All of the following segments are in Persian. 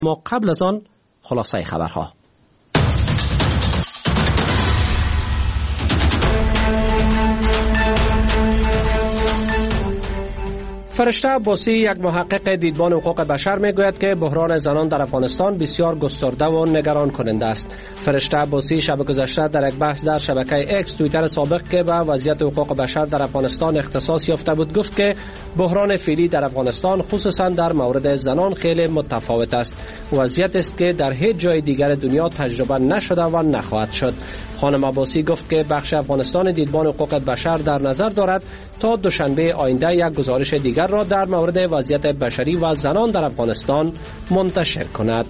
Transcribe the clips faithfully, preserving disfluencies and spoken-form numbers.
ما قبل از آن خلاصه خبرها. فرشته عباسی، یک محقق دیدبان حقوق بشر، میگوید که بحران زنان در افغانستان بسیار گسترده و نگران کننده است. فرشته عباسی شب گذشته در یک بحث در شبکه اکس توییتر سابق که به وضعیت حقوق بشر در افغانستان اختصاص یافته بود گفت که بحران فعلی در افغانستان خصوصا در مورد زنان خیلی متفاوت است. وضعیت است که در هیچ جای دیگر دنیا تجربه نشده و نخواهد شد. خانم عباسی گفت که بخش افغانستان دیدبان حقوق بشر در نظر دارد تا دوشنبه آینده یک گزارش دیگر را در مورد وضعیت بشری و زنان در افغانستان منتشر کند.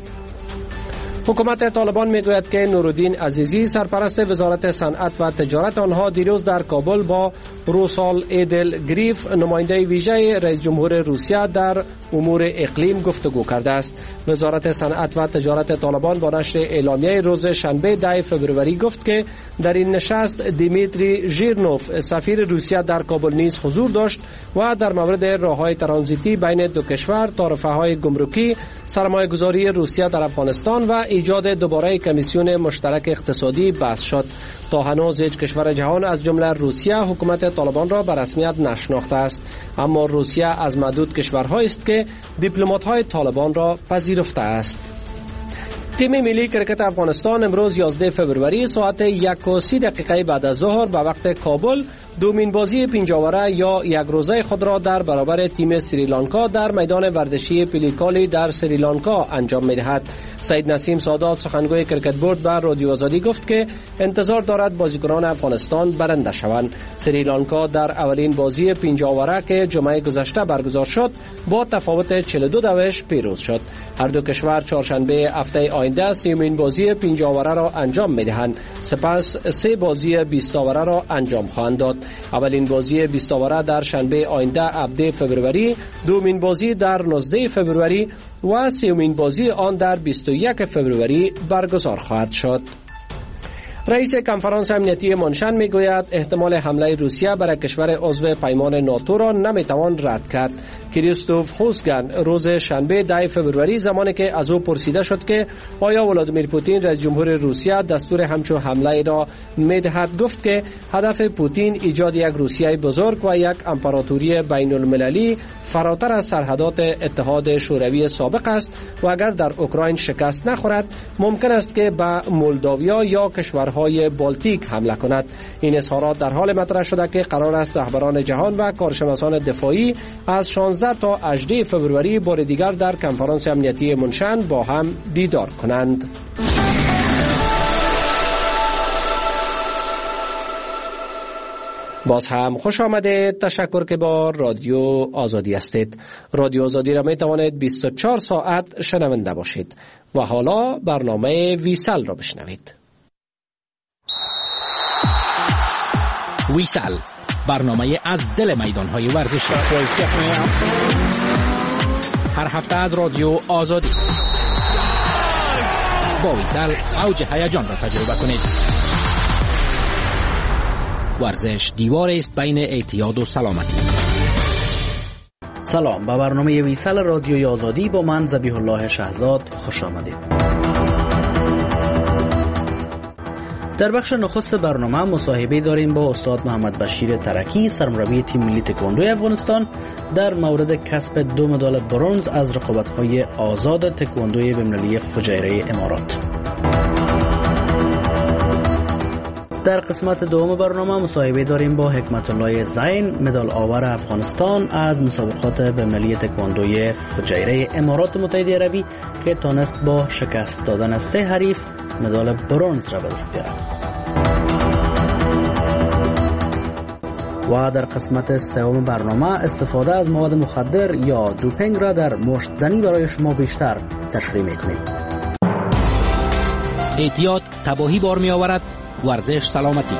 حکومت طالبان میگوید که نورالدین عزیزی، سرپرست وزارت صنعت و تجارت آنها، دیروز در کابل با روسال ایدل گریف، نماینده ویژه رئیس جمهور روسیه در امور اقلیم، گفتگو کرده است. وزارت صنعت و تجارت طالبان با نشر اعلامیه روز شنبه ده فوریه گفت که در این نشست دیمیتری ژیرنوف، سفیر روسیه در کابل نیز حضور داشت و در مورد راههای ترانزیتی بین دو کشور، تعرفه‌های گمرکی، سرمایه‌گذاری روسیه در افغانستان و ایجاد دوباره کمیسیون مشترک اقتصادی بحث شد. تا هنوز هیچ کشور جهان از جمله روسیه حکومت طالبان را به رسمیت نشناخته است، اما روسیه از معدود کشورهایی است که دیپلمات‌های طالبان را پذیرفته است. تیم ملی کرکت افغانستان امروز یازده فوریه ساعت یک و سی دقیقه بعد از ظهر به وقت کابل دومین بازی پنجاوره یا یک روزه خود را در برابر تیم سریلانکا در میدان ورزشی پیلیکالی در سریلانکا انجام می‌دهد. سید نسیم سادات، سخنگوی کرکت بورد، بر رادیو آزادی گفت که انتظار دارد بازیکنان افغانستان برنده شوند. سریلانکا در اولین بازی پنجاوره که جمعه گذشته برگزار شد با تفاوت چهل و دو دوش پیروز شد. هر دو کشور چهارشنبه هفته آینده سومین بازی پنجاوره را انجام می‌دهند، سپس سه بازی بیست آوره را انجام خواهند داد. اولین بازی بیست آوره در شنبه آینده هفده فوریه، دومین بازی در نوزده فوریه و سومین بازی آن در بیست و یک فوریه برگزار خواهد شد. رئیس کنفرانس امنیتی منشن میگوید احتمال حمله روسیه بر کشور عضو پیمان ناتو را نمیتوان رد کرد. کریستوف هوسگن روز شنبه ده فوریه زمانی که از او پرسیده شد که آیا ولادیمیر پوتین رئیس جمهور روسیه دستور همچون حمله را میدهد، گفت که هدف پوتین ایجاد یک روسیه بزرگ و یک امپراتوری بین المللی فراتر از سرحدات اتحاد شوروی سابق است و اگر در اوکراین شکست نخورد ممکن است که به مولداویا یا کشورهای بالتیک حمله کند. این اظهارات در حال مطرح شده که قرار است رهبران جهان و کارشناسان دفاعی از شانزده تا هجده فوریه بار دیگر در کنفرانس امنیتی منشن با هم دیدار کنند. باز هم خوش آمدید. تشکر که با رادیو آزادی هستید. رادیو آزادی را می توانید بیست و چهار ساعت شنونده باشید. و حالا برنامه ویسل را بشنوید. ویسل، برنامه از دل میدان‌های ورزشی، هر هفته از رادیو آزادی. با ویسل اوج هیجان را تجربه کنید. ورزش دیوار است بین اعتیاد و سلامتی. سلام، به برنامه ویسل رادیوی آزادی با من ذبیح الله شهزاد خوش آمدید. در بخش نخست برنامه مصاحبه داریم با استاد محمد بشیر ترکی، سرمربی تیم ملی تکواندوی افغانستان، در مورد کسب دو مدال برنز از رقابت‌های آزاد تکواندوی بین‌المللی فجایره امارات. در قسمت دوم برنامه مصاحبه داریم با حکمت الله زین، مدال آور افغانستان از مسابقات بین‌المللی تکواندوی فجایره امارات متحده عربی که تانست با شکست دادن سه حریف مدال برنز را به دست بیارد. و در قسمت سوم برنامه استفاده از مواد مخدر یا دوپینگ را در مشت زنی برای شما بیشتر تشریح می‌کنیم. اعتیاد تباهی بار می آورد، ورزش سلامتی.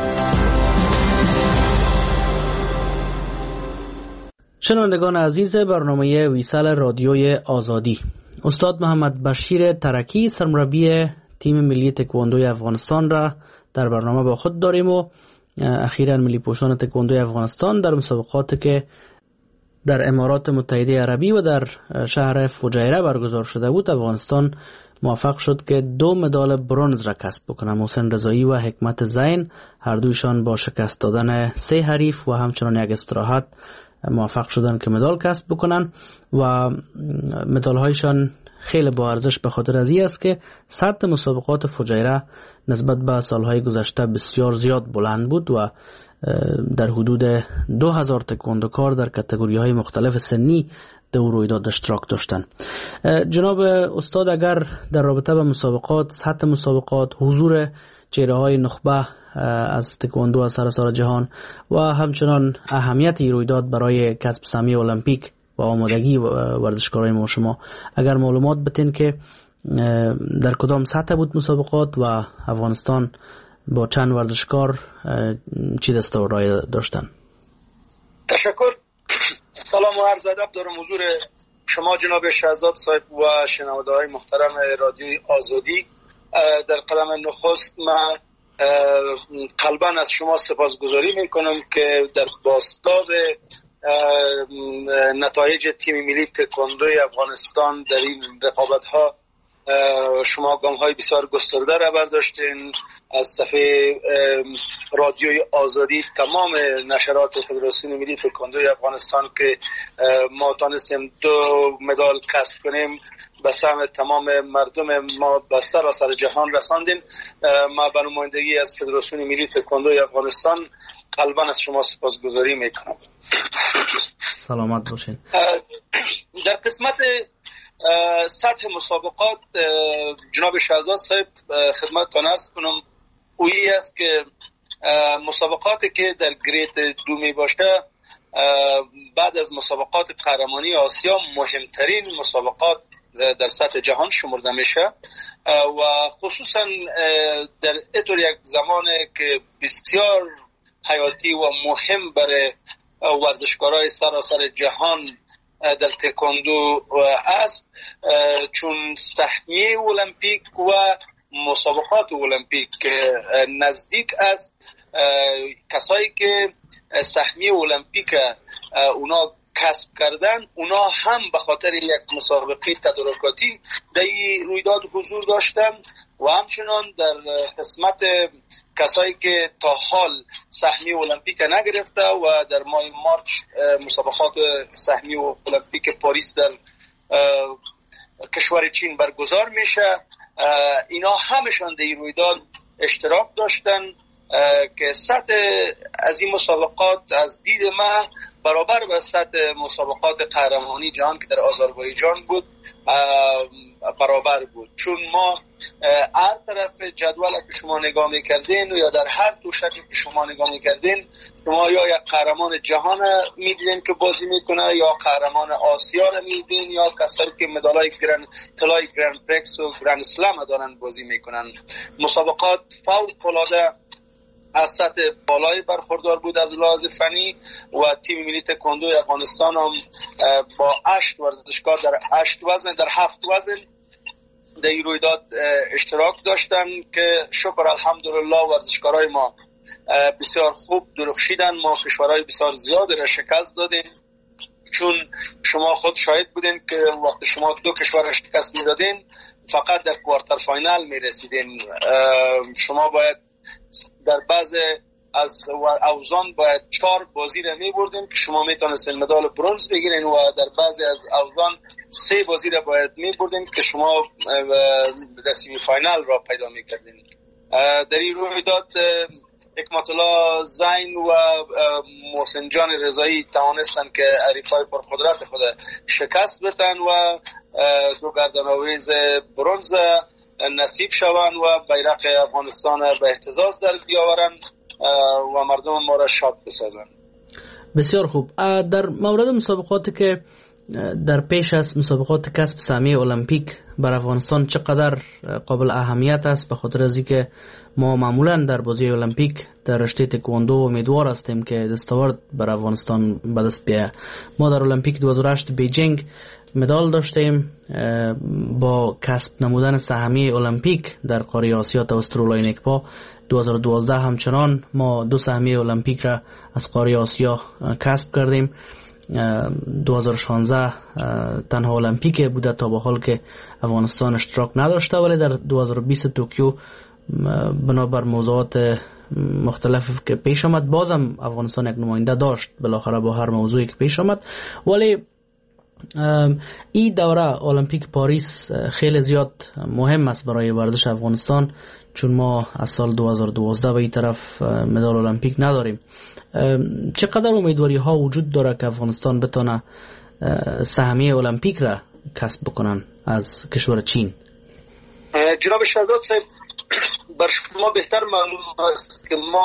شنوندگان عزیز برنامه ویسل رادیوی آزادی، استاد محمد بشیر ترکی، سرمربی تیم ملی تکواندوی افغانستان را در برنامه با خود داریم و اخیراً ملی پوشان تکواندوی افغانستان در مسابقاتی که در امارات متحده عربی و در شهر فجیره برگزار شده بود، افغانستان موفق شد که دو مدال برنز را کسب بکنه. محسن رضایی و حکمت زین هر دویشان با شکست دادن سه حریف و همچنان یک استراحت موفق شدن که مدال کسب بکنن و مدال هایشان خیلی با ارزش به خاطر از این است که سطح مسابقات فجیره نسبت به سالهای گذشته بسیار زیاد بلند بود و در حدود دو هزار تکواندوکار در کاتگوری های مختلف سنی در رویداد اشتراک داشتند. جناب استاد، اگر در رابطه با مسابقات، سطح مسابقات، حضور چهره های نخبه از تکواندو از سراسر جهان و همچنان اهمیت این رویداد برای کسب سهمیه المپیک و آمادگی ورزشکارای ما شما، اگر معلومات بتین که در کدام سطح بود مسابقات و افغانستان با چند ورزشکار چی دستاوردهایی داشتن؟ تشکر. سلام و عرض ادب دارم حضور شما جناب شهزاد صاحب و شنونده های محترم رادیوی آزادی. در قدم نخست من قلباً از شما سپاسگزاری میکنم که در بازتاب نتایج تیم ملی تکواندوی افغانستان در این رقابت ها شما گام های بسیار گسترده را برداشتین. از صفحه رادیوی آزادی تمام نشرات فدراسیون ملی تکواندوی افغانستان که ما تانستیم دو مدال کسب کنیم به سهم تمام مردم ما به سراسر جهان رساندیم. ما به نمایندگی از فدراسیون ملی تکواندوی افغانستان قلباً از شما سپاسگزاری میکنم. سلامت باشین. در قسمت سطح مسابقات جناب شهزاد صاحب خدمتتان عرض کنم اویی است که مسابقاتی که در گرید دو می باشه بعد از مسابقات قهرمانی آسیا مهمترین مسابقات در سطح جهان شمرده میشه و خصوصا در اینطور یک زمانی که بسیار حیاتی و مهم برای ورزشکارای سراسر جهان در تکواندو است، چون سهمیه المپیک و مسابقات المپیک نزدیک است. کسایی که سهمیه المپیک اونا کسب کردن اونا هم به خاطر یک مسابقه تدارکاتی در این رویداد حضور داشتن و همچنان در قسمت کسایی که تا حال سهمیه المپیک نگرفته و در ماه مارچ مسابقات سهمیه المپیک پاریس در کشور چین برگزار میشه، اینا همشان در این رویداد اشتراک داشتن که سطح از این مسابقات از دید ما برابر با سطح مسابقات قهرمانی جهان که در آذربایجان بود برابر بود. چون ما هر طرف جدول که شما نگاه میکردین یا در هر دو شکل که شما نگاه میکردین شما یا یک قهرمان جهان میدیدین که بازی میکنه یا قهرمان آسیا رو میدیدین یا کسایی که مدالای گرند طلای گرند پرکس و گرند اسلم دارن بازی میکنن. مسابقات فوق العاده از سطح بالای برخوردار بود از لحاظ فنی و تیم ملی تکواندو افغانستان هم با هشت ورزشکار در هشت وزن در هفت وزن در این رویداد اشتراک داشتن که شکر الحمدلله ورزشکارای ما بسیار خوب درخشیدن. ما کشورهای بسیار زیادی را شکست دادیم، چون شما خود شاهد بودین که وقتی شما دو کشور را شکست میدادین فقط در کوارتر فاینال میرسیدین. شما باید در بعض از اوزان باید چهار بازی را می بردین که شما میتونستین مدال برنز بگیرین و در بعضی از اوزان سه بازی را باید می بردین که شما در سیمی فاینال را پیدا میکردین. در این رویداد حکمت الله زین و محسن جان رضایی توانستن که حریفای پرقدرت خود شکست بدن و دو گردن‌آویز برنز نصیب شوند و بیرق افغانستان به اهتزاز در بیاورند و مردم ما را شاد بسازند. بسیار خوب. در مورد مسابقاتی که در پیش از مسابقات کسب سهمیه المپیک بر افغانستان چقدر قابل اهمیت است، به خاطر از اینکه ما معمولا در بازی المپیک در رشته تکواندو امیدوار هستیم که دستاورد بر افغانستان به دست بیاید. ما در المپیک دو هزار و هشت بیجینگ مدال داشتیم با کسب نمودن سهمیه المپیک در قاره آسیا توسط رولای نکپا. دو هزار و دوازده همچنان ما دو سهمیه المپیک را از قاره آسیا کسب کردیم دو هزار و شانزده تنها المپیک بوده تا به حال که افغانستان اشتراک نداشته، ولی در دو هزار و بیست توکیو بنابر موضوعات مختلف که پیش آمد بازم افغانستان یک نماینده داشت بالاخره با هر موضوعی که پیش آمد. ولی این دوره المپیک پاریس خیلی زیاد مهم است برای ورزش افغانستان، چون ما از سال دو هزار و دوازده به این طرف مدال المپیک نداریم. چقدر امیدواری ها وجود داره که افغانستان بتونه سهمیه المپیک را کسب بکنن از کشور چین؟ جناب شهزاد صاحب، بر شما بهتر معلوم است که ما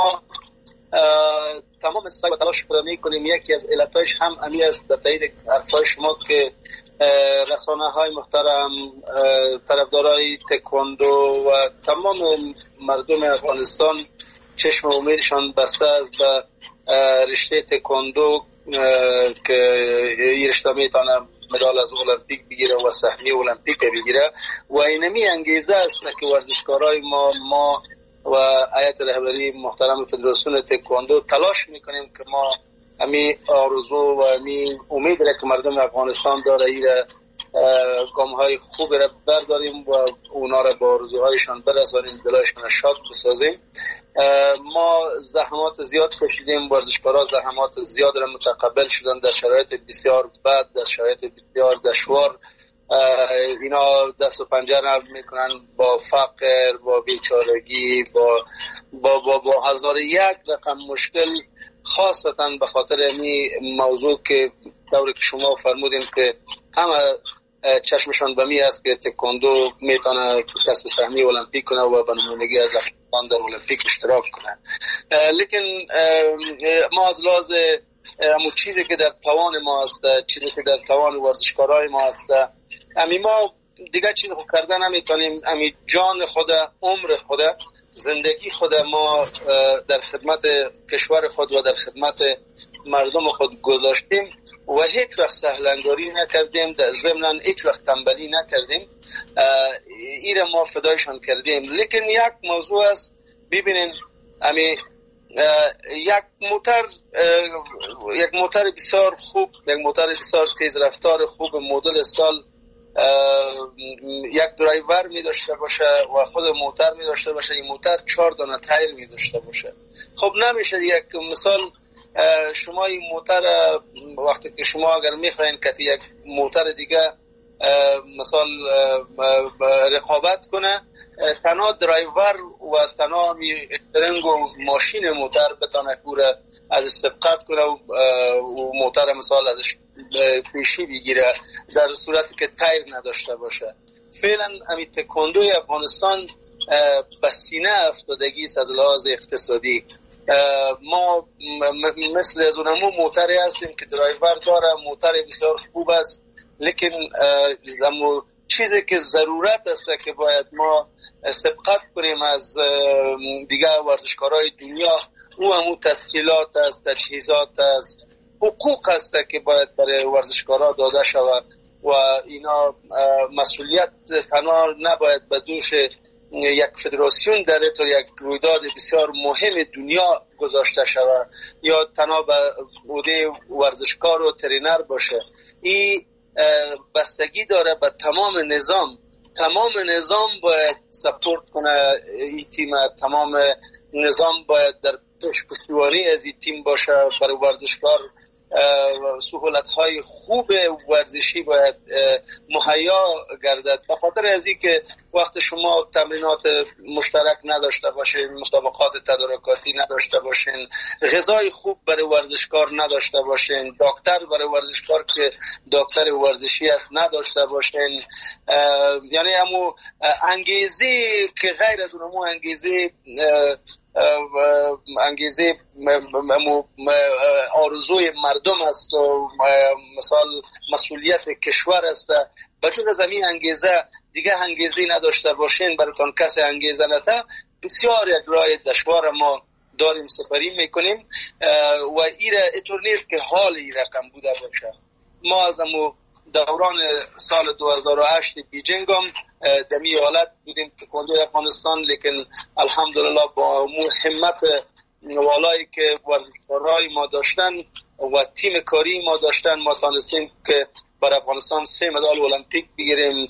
تمام سعی و تلاش خود میکنیم. یکی از علتایش هم امی است در تایید حرفای شما که رسانه های محترم، طرفدارای تکواندو و تمام مردم افغانستان چشم امیدشان بسته است به رشته تکواندو که این رشته میتونه مدال از المپیک بگیره و سهمیه المپیک بگیره و اینمی انگیزه است که ورزشکارای ما ما و هیئت رهبری محترم فدراسیون تکواندو تلاش میکنیم که ما امی آرزو و امی امید را که مردم افغانستان داره ایره گام های خوب را برداریم و اونا را با آرزوهایشان برسانیم، دلایشان شاد بسازیم. ما زحمات زیاد کشیدیم، ورزشکارا زحمات زیاد را متقبل شدن در شرایط بسیار بد، در شرایط بسیار دشوار. اینا دست و پنجه نرم میکنن با فقر، با بیچارگی، با با با, با هزار یک رقم مشکل، خاصتا به خاطر این موضوع که طوری که شما فرمودین که همه چشمشان به می است که تکواندو میتونه کسب سهمیه المپیک کنه و به نمایندگی از افغانستان در المپیک اشتراک کنه. لیکن ما از لحاظ همون چیزی که در توان ما است، چیزی که در توان ورزشکارای ما است، امی ما دیگه چیز خود کرده نمیتونیم. امی جان خود، عمر خود، زندگی خود ما در خدمت کشور خود و در خدمت مردم خود گذاشتیم و هیچ وقت سهلنگاری نکردیم، در ضمن هیچ وقت تنبلی نکردیم. ایره ما فدایشان کردیم. لیکن یک موضوع است، ببینین امی یک موتر یک موتر بسیار خوب، یک موتر بسیار تیز رفتار خوب مدل سال یک درایور می داشته باشه و خود موتر می داشته باشه، این موتر چهار دانه تایر می داشته باشه. خب نمیشه یک مثال شما این موتر وقتی که شما اگر میخواین که یک موتر دیگه مثال رقابت کنه، تنها درایور و تنها استرنگ و ماشین موتر بتانه کوره از سبقت کنه و موتر مثال ازش پیشی بگیره در صورتی که تایر نداشته باشه. فعلا امی تکواندوی افغانستان به سینه افتادگی است از لحاظ اقتصادی. ما مثل از اونمو موتری هستیم که درایور داره، موتر بسیار خوب است، لیکن چیزی که ضرورت است که باید ما سبقت کنیم از دیگه ورزشکارای دنیا، او همون تسهیلات است، تجهیزات است، حقوق است که باید برای ورزشکارا داده شود و اینا مسئولیت تنها نباید به دوش یک فدراسیون در تو یک رویداد بسیار مهم دنیا گذاشته شود یا تنها به عهده ورزشکار و ترینر باشه. این بستگی داره به تمام نظام. تمام نظام باید سپورت کنه این تیم، تمام نظام باید در پشتیبانی از این تیم باشه. برای ورزشکار سهولت های خوب ورزشی باید مهیا گردد، به خاطر از این که وقت شما تمرینات مشترک نداشته باشین، مسابقات تدارکاتی نداشته باشین، غذای خوب برای ورزشکار نداشته باشین، دکتر برای ورزشکار که دکتر ورزشی است نداشته باشین، یعنی همون انگیزه که غیر از اونمو انگیزه انگیزه آرزوی مردم است و مثال مسئولیت کشور است، بجز از این انگیزه دیگه انگیزه نداشته باشین، براتون کسی انگیزه نده، بسیار یک راه دشوار ما داریم سپری میکنیم و ایره اینطور نیست که حال این رقم بوده باشه. ما از امو دوران سال دو هزار و هشت بیجینگ هم در می حالت بودیم تکواندوی افغانستان، لیکن الحمدلله با همت والایی که ورزشکارای ما داشتن و تیم کاری ما داشتن، ما تانستیم که برای افغانستان سه مدال المپیک بگیریم،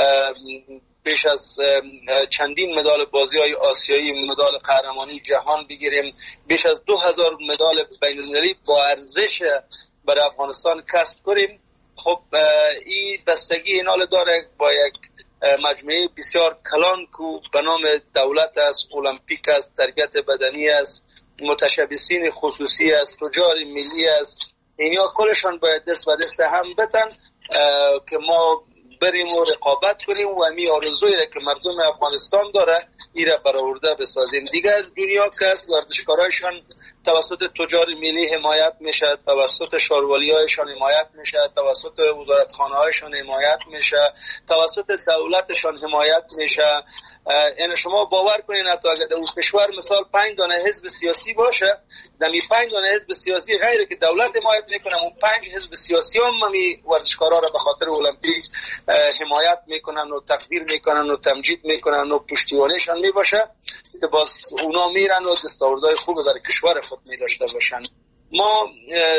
بیش از چندین مدال بازی‌های آسیایی، مدال قهرمانی جهان بگیریم، بیش از دو هزار مدال بین‌المللی با ارزش برای افغانستان کسب کنیم. خب این بستگی اینال داره با یک مجموعه بسیار کلان کو به نام دولت است، المپیک است، تربیت بدنی است، متشبثین خصوصی است، تجار ملی است. اینیا کلشان باید دست به دست هم بتن که ما بریم و رقابت کنیم و می آرزویی که مردم افغانستان داره ایره برآورده بسازیم. دیگر دنیا که ورزشکارایشان توسط تجار ملی حمایت میشه، توسط شاروالیایشان حمایت میشه، توسط وزارتخانه‌هایشان حمایت میشه، توسط دولتشان حمایت میشه. این شما باور کنین حتی اگر در اون کشور مثال پنج دانه حزب سیاسی باشه، در می پنج دانه حزب سیاسی غیره که دولت حمایت میکنه، اون پنج حزب سیاسی هم می ورزشکارا را به خاطر المپیک حمایت میکنن و تقدیر میکنن و تمجید میکنن و پشتیبانیشان میباشه که باز اونا میرن و دستاوردهای خوب برای کشور خود میداشته باشن. ما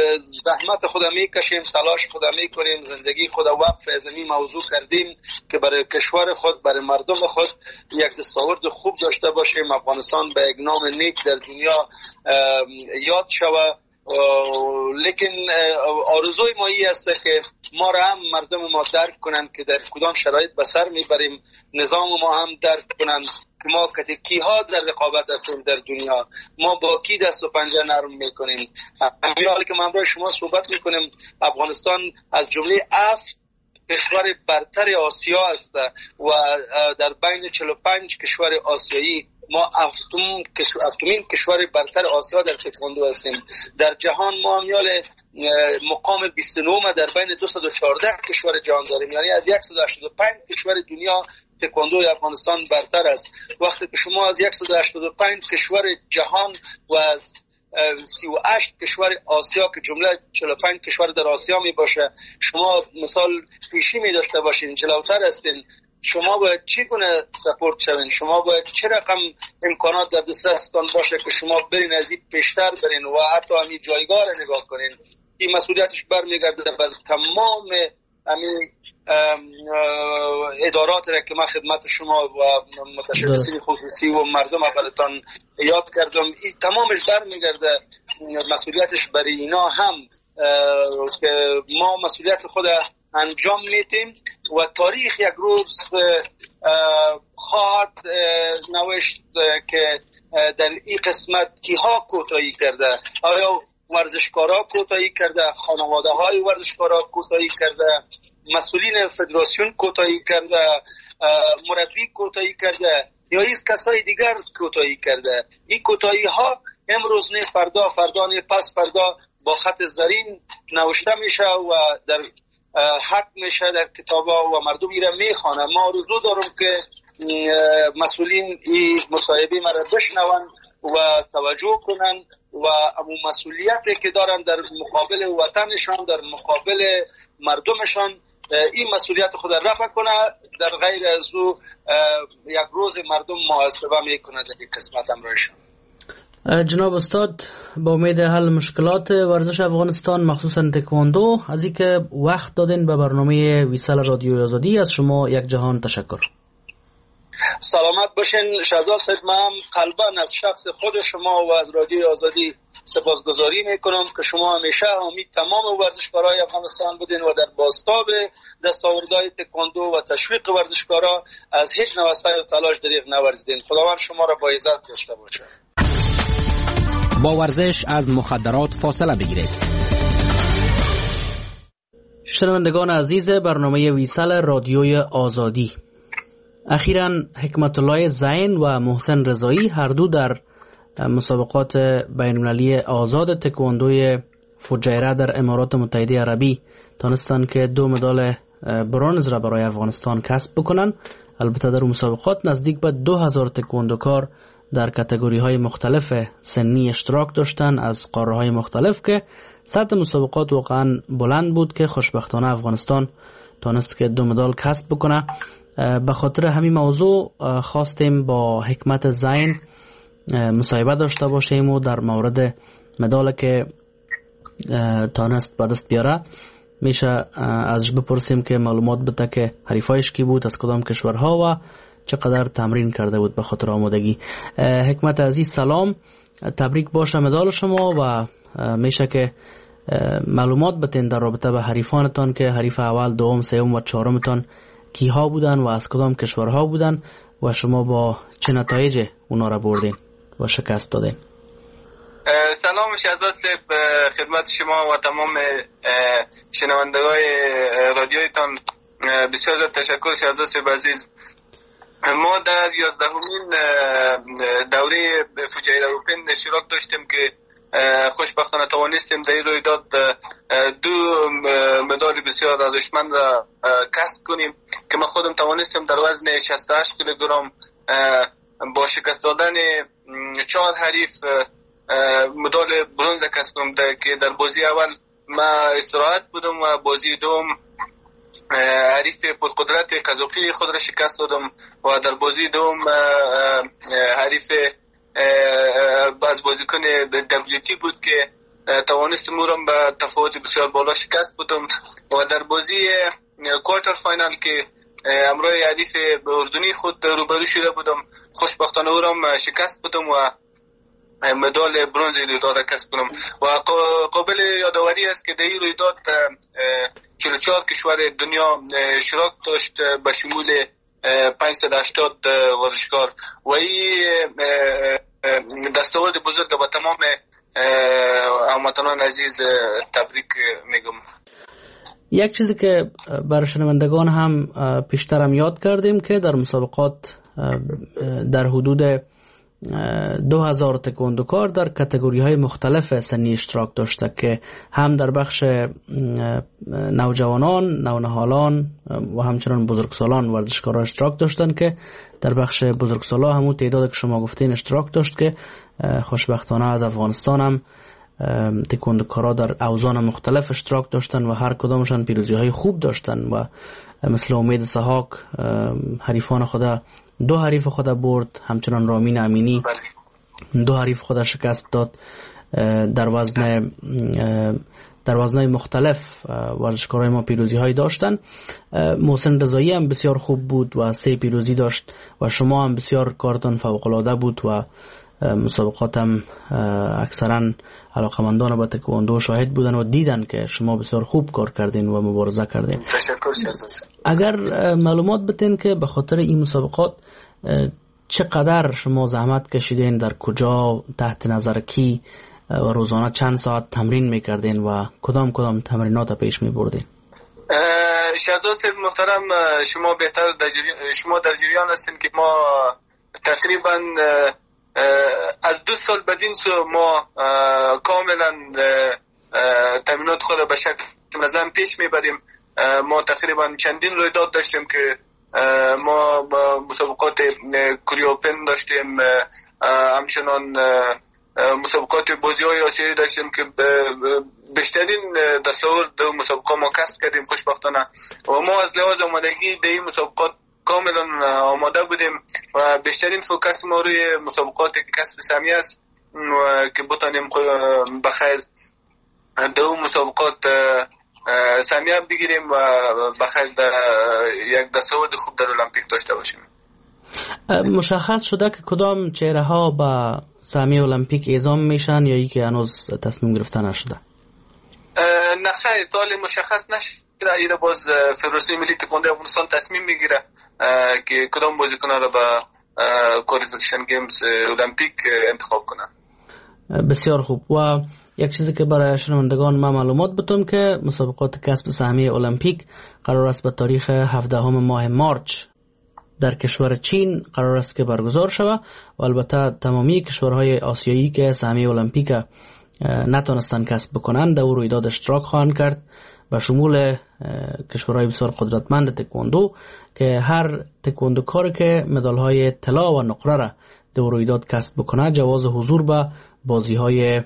زحمت خود میکشیم، تلاش خود میکنیم، زندگی خود وقف از این موضوع کردیم که برای کشور خود، برای مردم خود یک دستاورد خوب داشته باشیم، افغانستان به یک نام نیک در دنیا یاد شوه. لیکن آرزوی ما ای است که ما را هم مردم ما درک کنند که در کدام شرایط به سر میبریم، نظام ما هم درک کنند که ما کتکی ها در رقابت هستیم در دنیا، ما با کی دست و پنجه نرم میکنیم. همین حالی که من برای شما صحبت میکنیم، افغانستان از جمله افت کشور برتر آسیا است و در بین چهل و پنج کشور آسیایی ما افتم افتمین کشور برتر آسیا در تکواندو هستیم. در جهان ما میال مقام بیست و نه در بین دویست و چهارده کشور جهان داریم، یعنی از صد و هشتاد و پنج کشور دنیا تکواندو افغانستان برتر است. وقتی که شما از صد و هشتاد و پنج کشور جهان و از سی و هشت کشور آسیا که جمله چهل و پنج کشور در آسیا می باشه شما مثال پیشی می داشته باشین، جلوتر هستین، شما باید چی کنه سپورت شوین؟ شما باید چه رقم امکانات در دسترستان باشه که شما برین از این پیشتر برین و حتی همین جایگاه رو نگاه کنین؟ این مسئولیتش برمیگرده به تمام همین ادارات را که من خدمت شما و متشبثین خصوصی و مردم اولتان یاد کردم، این تمامش برمیگرده مسئولیتش برای اینا هم که ما مسئولیت خود انجام میتیم و تاریخ یک روز خواهد نوشت که در این قسمت کیها کوتاهی کرده. آیا ورزشکارا کوتاهی کرده، خانواده های ورزشکارا کوتاهی کرده، مسئولین فدراسیون کوتاهی کرده، مربی کوتاهی کرده یا این کسای دیگر کوتاهی کرده؟ این کوتاهی ها امروز نه فردا، فردا نه پس فردا با خط زرین نوشته میشه و در حق میشه در کتابا و مردم ایره میخوانه. ما آرزو دارم که مسئولین این مصاحبه مرا بشنون و توجه کنن و امون مسئولیتی که دارن در مقابل وطنشان، در مقابل مردمشان، این مسئولیت خود رفع کنه. در غیر از او یک روز مردم محاسبه میکنه در این قسمت امرایشان. جناب استاد، با امید حل مشکلات ورزش افغانستان مخصوصا تکواندو از اینکه وقت دادین به برنامه ویسال رادیوی آزادی، از شما یک جهان تشکر. سلامت باشین شهزاد صاحب. من قلبا از شخص خود شما و از رادیوی آزادی سپاسگزاری میکنم که شما همیشه امید تمام ورزشکارای افغانستان بودین و در بازتاب دستاوردهای تکواندو و تشویق ورزشکارا از هیچ نوع سعی و تلاش دریغ نورزیدین. خداوند شما را با عزت داشته باشه. با ورزش از مخدرات فاصله بگیرید. شنوندگان عزیز برنامه ویسال رادیوی آزادی، اخیراً حکمت الله زین و محسن رضایی هر دو در مسابقات بین‌المللی آزاد تکواندوی فجیره در امارات متحده عربی تانستند که دو مدال برنز را برای افغانستان کسب بکنن. البته در مسابقات نزدیک به دو هزار تکواندوکار در کاتگوری های مختلف سنی اشتراک داشتن از قاره های مختلف که سطح مسابقات واقعا بلند بود که خوشبختانه افغانستان تانست که دو مدال کسب بکنه. به خاطر همین موضوع خواستیم با حکمت زین مصاحبه داشته باشیم و در مورد مدال که تانست به دست بیاره. میشه ازش بپرسیم که معلومات بده که حریفایش کی بود، از کدام کشورها و چقدر تمرین کرده بود به خاطر آمادگی. حکمت عزیز سلام، تبریک باشه مدال شما و میشه که معلومات بتین در رابطه به حریفانتان که حریف اول، دوم، سوم و چهارمتان کیها بودن و از کدام کشورها بودن و شما با چه نتایج اونا را بردین و شکست دادین. سلام شهزاد صاحب، خدمت شما و تمام شنوندگان رادیویتان بسیار تشکر. شهزاد صاحب عزیز، ما در یازدهمین دوره فجایع اوپن اشتراک داشتیم که خوشبختانه توانستیم در این رویداد دو مدال بسیار ارزشمند را کسب کنیم که ما خودم توانستیم در وزن شصت و هشت کیلوگرم با شکست دادن چهار حریف مدال برنز کسب کنم که در بازی اول ما استراحت بودم و بازی دوم حریف پرقدرت قزاقی خود را شکست دادم و در بازی دوم حریف باز بازیکن دبلیو تی بود که توانستم او را به تفاوت بسیار بالا شکست بدم و در بازی کوارتر فاینال که امروز حریف اردنی خود روبرو شده بودم خوشبختانه او را شکست بدم و مدال برنز رویداد کسب کنم و قابل یادآوری است که در این رویداد چهل و چهار کشور دنیا اشتراک داشت به شمول پانصد و هشتاد ورزشکار و این دستاورد بزرگ به تمام هموطنان عزیز تبریک میگم. یک چیزی که برای شنوندگان هم پیشترم یاد کردیم که در مسابقات در حدود دو هزار تکواندوکار در کاتگوری های مختلف سنی اشتراک داشته که هم در بخش نوجوانان، نونهالان و همچنان بزرگسالان ورزشکاران اشتراک داشتن که در بخش بزرگسالا همون تعداد که شما گفتین اشتراک داشت که خوشبختانه از افغانستان هم تکواندوکارا در اوزان مختلف اشتراک داشتن و هر کدامشان پیروزی های خوب داشتن و مثل امید سحاق حریفان خدا دو حریف خدا برد، همچنان رامین امینی دو حریف خدا شکست داد. در وزن در وزنهای مختلف ورزشکارای ما پیروزی های داشتن. محسن رضایی هم بسیار خوب بود و سه پیروزی داشت و شما هم بسیار کارتان فوق العاده بود و مسابقات هم اکثرا علاقمندان به تکواندو شاهد بودن و دیدن که شما بسیار خوب کار کردین و مبارزه کردین. تشکر شهزاد. اگر معلومات بتین که به خاطر این مسابقات چقدر شما زحمت کشیدین، در کجا، تحت نظر کی و روزانه چند ساعت تمرین میکردین و کدام کدام تمرینات پیش میبردین؟ شهزاد صاحب محترم، شما بهتر در جریان شما در جریان هستین که ما تقریبا از دو سال بدین سو ما کاملا تمرینات خود به شکل منظم پیش میبریم. ما تقریبا چندین رویداد داشتیم که ما با مسابقات کوریه اوپن داشتیم، همچنان مسابقات بازی های آسیایی داشتیم که بیشترین دستاورد مسابقه ما کسب کردیم خوشبختانه و ما از لحاظ آمادگی در این مسابقات کاملا آماده بودیم و بیشترین فوکس ما روی مسابقات کسب سهمیه است و که بتانیم بخیر دو مسابقات سهمیه بگیریم و بخیر یک دستاورد خوب در المپیک داشته باشیم. مشخص شده که کدام چهره ها به سهمیه المپیک اعزام میشن یا ای که هنوز تصمیم گرفته نشده؟ نه خیر، تالی مشخص نشده. این باز فدراسیون ملی تکواندو افغانستان تصمیم میگیره که کدام بازیکن‌ها را به کوالیفیکیشن گیمز المپیک انتخاب کنن. بسیار خوب. و یک چیزی که برای شنوندگان ما معلومات بدم که مسابقات کسب سهمیه المپیک قرار است به تاریخ هفدهم ماه مارچ در کشور چین قرار است که برگزار شود و البته تمامی کشورهای آسیایی که سهمیه المپیک نتونستن کسب بکنن در رویداد اشتراک خواهند کرد به شمول کشورهای بسیار قدرتمند تکواندو که هر تکواندوکار که مدال‌های طلا و نقره را در رویداد کسب بکنه جواز حضور به بازی‌های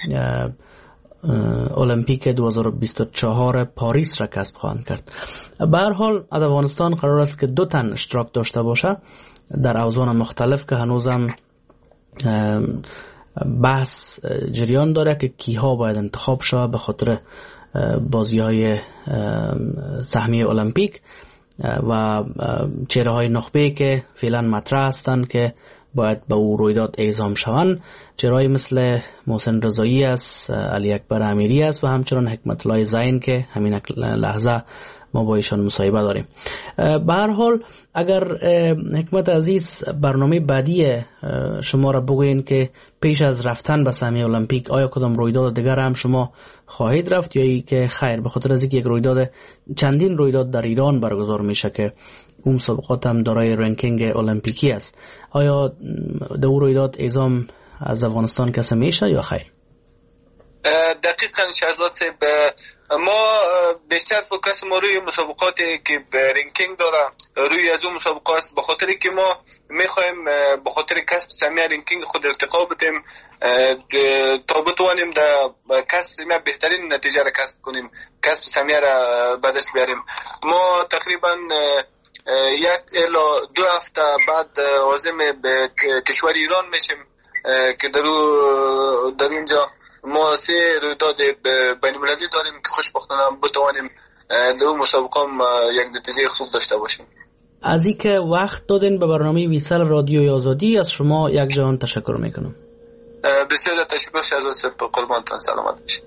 المپیک دو هزار و بیست و چهار پاریس را کسب خواهند کرد. به هر حال از افغانستان قرار است که دو تن اشتراک داشته باشه در اوزان مختلف که هنوزم بحث جریان داره که کیها باید انتخاب شود به خاطر بازی های سهمیه المپیک و چهره های نخبه که فعلا مطرح هستند که باید به او رویداد اعزام شوند. چهره‌ای مثل محسن رضایی است، علی اکبر امیری است و همچنان حکمت الله زین که همین لحظه ما با ایشان مصاحبه داریم. به هر حال اگر حکمت عزیز برنامه بعدی شما را بگوین که پیش از رفتن به سهمیه المپیک آیا کدام رویداد دیگر هم شما خواهید رفت یا ای که خیر به خاطر از اینکه یک رویداد چندین رویداد در ایران برگزار میشه که اون مسابقات هم دارای رنکینگ المپیکی است، آیا در اون رویداد اعزام از افغانستان کسی میشه یا خیر؟ دقیقاً شهزاد صاحب، ما بیشتر فوکس ما روی مسابقاتی که رنکینگ داره روی از اون مسابقات است، به خاطر که ما میخوایم به خاطر کسب سهمیه رنکینگ خود ارتقا بدیم تا بتوانیم در کسب سهمیه بهترین نتیجه را کسب کنیم، کسب سهمیه را به دست بیاریم. ما تقریبا یک الی دو هفته بعد عازم به کشور ایران میشیم که در در اینجا ما سه رویداد بین المللی داریم که خوشبختانه بتوانیم در اون مسابقه یک نتیجه خوب داشته باشیم. از اینکه وقت دادین به برنامه ویسال رادیوی آزادی از شما یک جهان تشکر میکنم. بسیار تشکر شهزاد صاحب، قربانتان، سلامت باشید.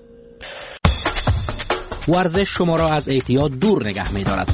ورزش شما را از اعتیاد دور نگه می‌دارد.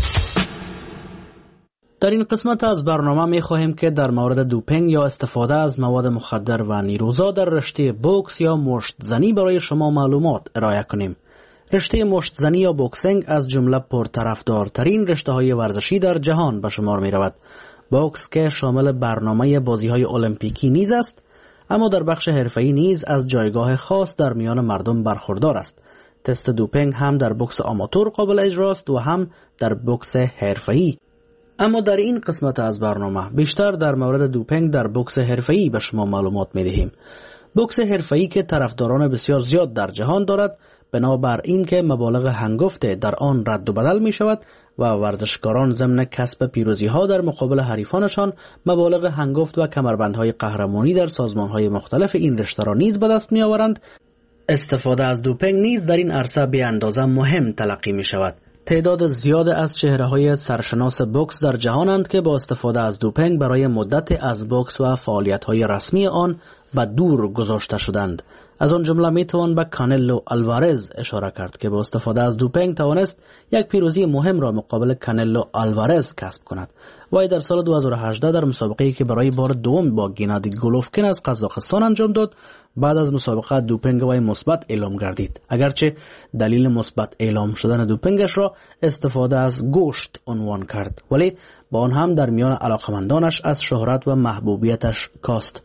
در این قسمت از برنامه می خواهیم که در مورد دوپینگ یا استفاده از مواد مخدر و نیروزا در رشته بوکس یا مشت زنی برای شما معلومات ارائه کنیم. رشته مشت زنی یا بوکسینگ از جمله پرطرفدارترین رشته های ورزشی در جهان به شمار می رود. بوکس که شامل برنامه بازی های المپیکی نیز است، اما در بخش حرفه‌ای نیز از جایگاه خاص در میان مردم برخوردار است. تست دوپینگ هم در بوکس آماتور قابل اجراست و هم در بوکس حرفه‌ای. اما در این قسمت از برنامه بیشتر در مورد دوپینگ در بوکس حرفه‌ای به شما معلومات می‌دهیم. بوکس حرفه‌ای که طرفداران بسیار زیاد در جهان دارد، بنابر این که مبالغ هنگفته در آن رد و بدل می شود و ورزشکاران ضمن کسب پیروزی ها در مقابل حریفانشان مبالغ هنگفت و کمربندهای قهرمانی در سازمان های مختلف این رشته را نیز به دست می آورند، استفاده از دوپینگ نیز در این عرصه به اندازه مهم تلقی می شود. تعداد زیاد از چهره‌های سرشناس بوکس در جهانند که با استفاده از دوپینگ برای مدت از بوکس و فعالیت‌های رسمی آن به دور گذاشته شدند. از آن جمله میتوان به کانلو آلوارز اشاره کرد که با استفاده از دوپینگ توانست یک پیروزی مهم را مقابل کانلو آلوارز کسب کند. وی در سال دو هزار و هجده در مسابقه‌ای که برای بار دوم با گنادی گولوفکین از قزاقستان انجام داد، بعد از مسابقه دوپینگ وی مثبت اعلام گردید، اگرچه دلیل مثبت اعلام شدن دوپینگش را استفاده از گوشت عنوان کرد، ولی با آن هم در میان علاقمندانش از شهرت و محبوبیتش کاست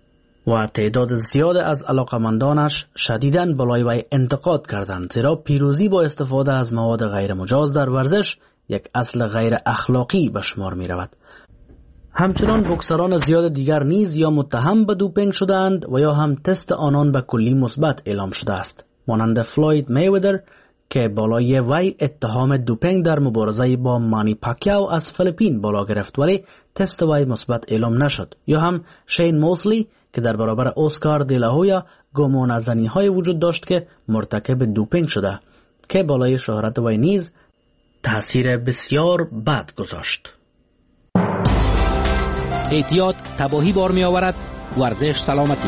و تعداد زیاد از علاقمندانش شدیداً بالای وی انتقاد کردند، زیرا پیروزی با استفاده از مواد غیر مجاز در ورزش یک اصل غیر اخلاقی به شمار می رود. همچنان بوکسران زیاد دیگر نیز یا متهم به دوپینگ شدند و یا هم تست آنان به کلی مثبت اعلام شده است، مانند فلوید میودر که بالای وی اتهام دوپینگ در مبارزه با مانی پاکیاو از فیلیپین بالا گرفت ولی تست وی مثبت اعلام نشد، یا هم شین موسلی که در برابر اسکار دیلاهویا گمان از زنی‌های وجود داشت که مرتکب دوپینگ شده که بالای شهرت وی نیز تأثیر بسیار بد گذاشت. اعتیاد تباهی بار می آورد، ورزش سلامتی.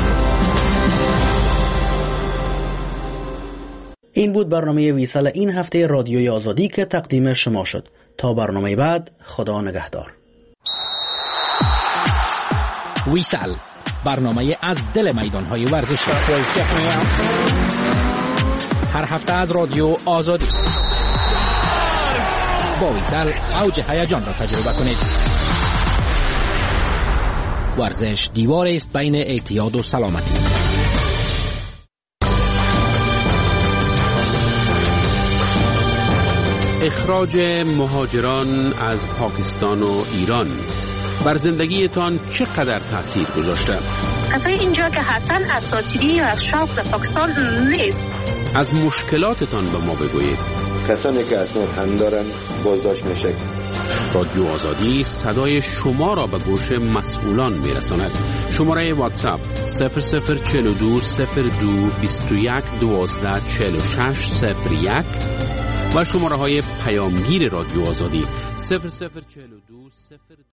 این بود برنامه ویسال این هفته رادیوی آزادی که تقدیم شما شد. تا برنامه بعد، خدا نگهدار. ویسال، برنامه از دل میدان‌های ورزشی. هر هفته از رادیو آزادی. با ویسال اوج هیجان را تجربه کنید. ورزش دیوار است بین اعتیاد و سلامتی. اخراج مهاجران از پاکستان و ایران بر زندگیتان چقدر تاثیر گذاشته؟ کسایی اینجا که هستن اساطیری یا از شوق در پاکستان نیست. از مشکلاتتان به ما بگویید. کسانی که اسناد هم دارن بازداشت میشه. رادیو آزادی صدای شما را به گوش مسئولان میرساند. شماره واتساپ صفر صفر چهل و دو صفر دو بیست و یک دوازده چهل و شش صفر یک و شماره های پیامگیر رادیو آزادی صفر صفر چهل و دو صفر